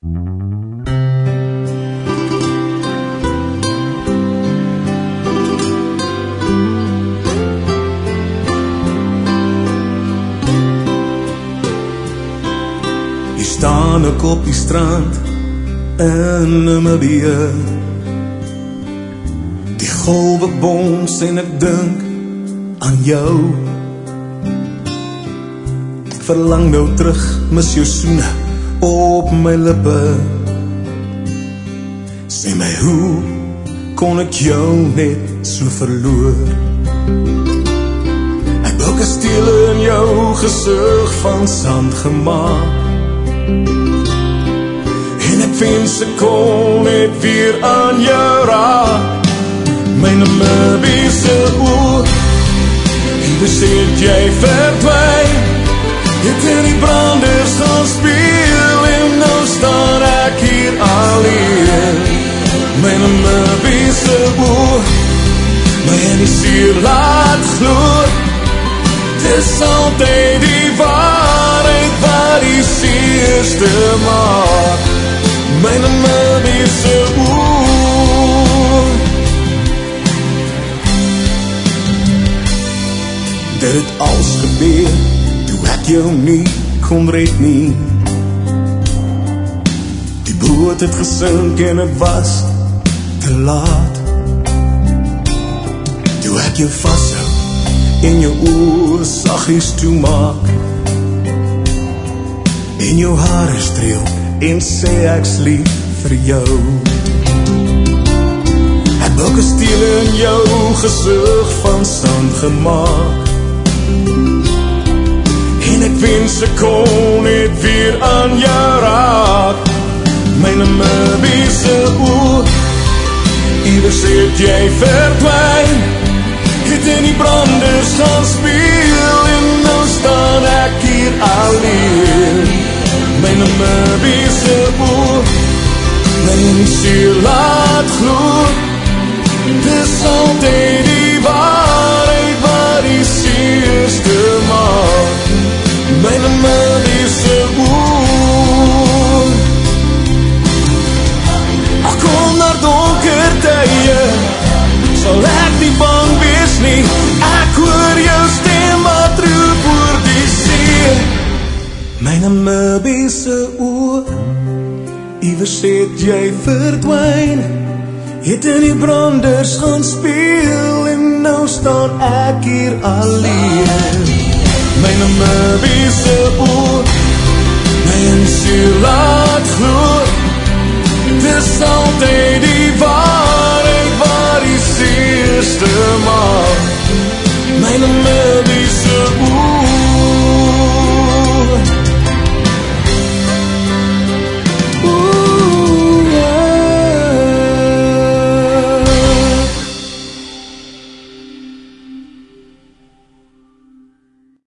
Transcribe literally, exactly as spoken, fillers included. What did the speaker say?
Staan ek op die strand in Namibië. Die golwe bons en ek dink aan jou. Ek verlang nou terug, mis jou soene op my lippe. Sê my, hoe kon ek jou net so verloor? Ek bou kastele in jou gesig van sand gemaak. En ek wens ek kon net weer aan jou raak. My Namibiese oor, iewers het jy verdwyn. Het in die branders gaan speel en nou staan ek hier alleen. My Namibiese oor, my in die suur laat gloor. Dis altyd die waarheid wat die seerste maak. My Namibiese oor. Dit het als gebeur, toe ek jou nie kon red nie. Die boot het gesink en het was te laat. Toe ek jou vasthou en jou oor saggies toemaak, en jou hare streel en sê ek's lief vir jou. Ek bou kastele in jou gesig van sand gemaak, en ek wens ek kon net weer aan jou raak. My Namibiese oor, iewers het jy verdwyn. Het in die branders gaan speel en nou staan ek hier alleen. My Namibiese oor, my in die suur laat gloor. Dis altyd die waarheid wat die seerste maak. My Namibiese oor. Ach, kom naar donker tye, sal ek nie bang wees nie. Ek hoor jou stem wat roep oor die see. My Namibiese oor, iewers het jy verdwyn. Het in die branders gaan speel en nou staan ek hier alleen. My Namibiese oor, my in suur laat gloor. Dis altyd die waarheid wat die seerste maak. My Namibiese